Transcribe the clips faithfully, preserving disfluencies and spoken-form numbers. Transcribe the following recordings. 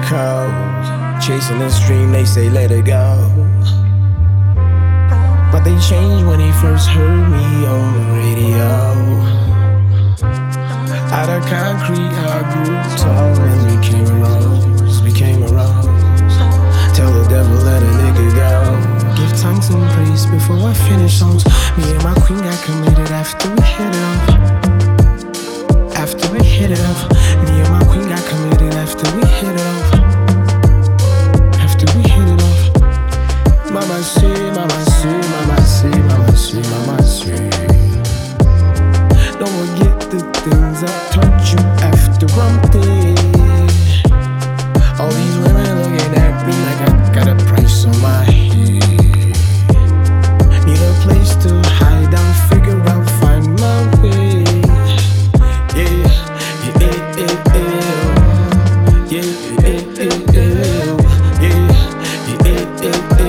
cold. Chasing this dream, they say let it go. But they changed when they first heard me on the radio. Out of concrete, I grew tall and became a rose, became a rose. Tell the devil, let a nigga go. Give thanks and praise before I finish songs. Me and my queen got committed after we hit it off. After we hit it off. Me and my queen got committed after we hit it off. After we hit it off. Mama say, mama say, mama say, mama say, mama say. Don't forget the things I taught you after I'm dead. All these women looking at me like I got a price on my head. Need a place to hide out, figure out, find my way. Yeah, yeah, yeah, yeah, yeah, yeah, yeah, yeah, yeah, yeah, yeah,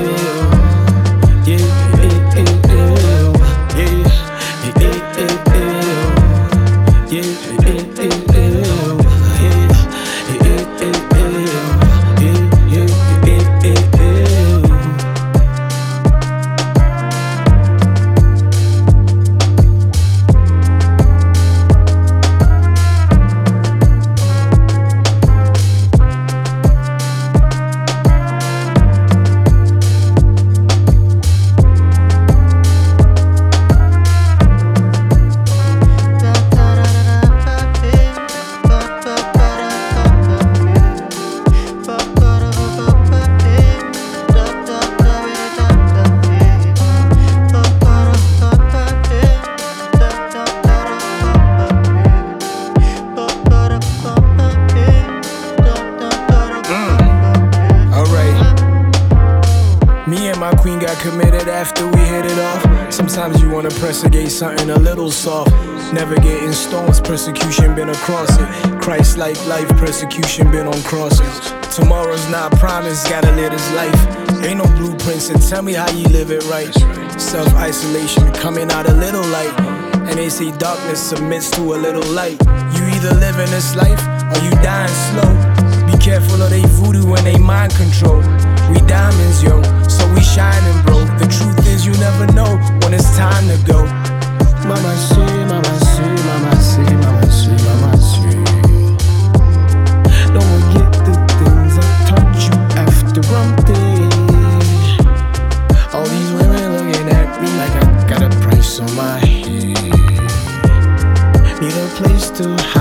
my queen got committed after we hit it off. Sometimes you wanna press against something a little soft. Never getting stones, persecution been across it. Christ-like life, persecution been on crosses. Tomorrow's not promised, gotta live this life. Ain't no blueprints, and tell me how you live it right. Self-isolation, coming out a little light. And they say darkness submits to a little light. You either live in this life, or you dying slow. Be careful of they voodoo and they mind control. We diamonds, yo, so we shining, bro. The truth is you never know when it's time to go. Mama say, mama say, mama say, mama say, mama say. Don't forget the things I taught you after I'm dead. All these women looking at me like I got a price on my head. Need a place to hide.